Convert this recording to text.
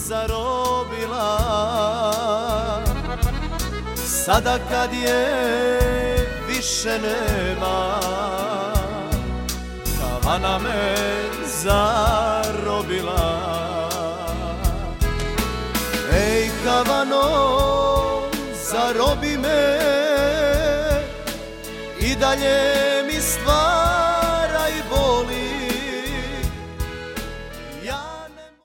zarobila. Sada kad je više nema, kavana me zarobila. Ej kavano, zarobi me, i dalje mi stvar